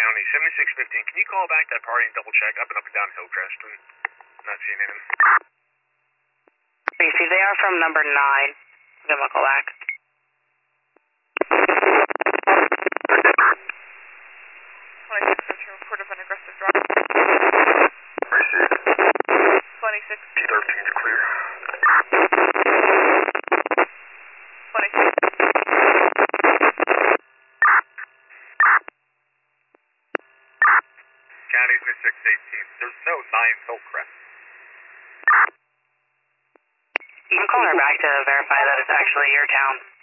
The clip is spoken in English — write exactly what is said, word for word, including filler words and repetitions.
County, seventy-six fifteen. Can you call back that party and double check up and up and down Hillcrest? I'm not seeing anything. You see, they are from number nine. Give them a call back. twenty-six, report of an aggressive drop. twenty-six. thirteen is clear. twenty-six. County six eighteen. There's no nine Hillcrest. You can call her back to verify that it's actually your town.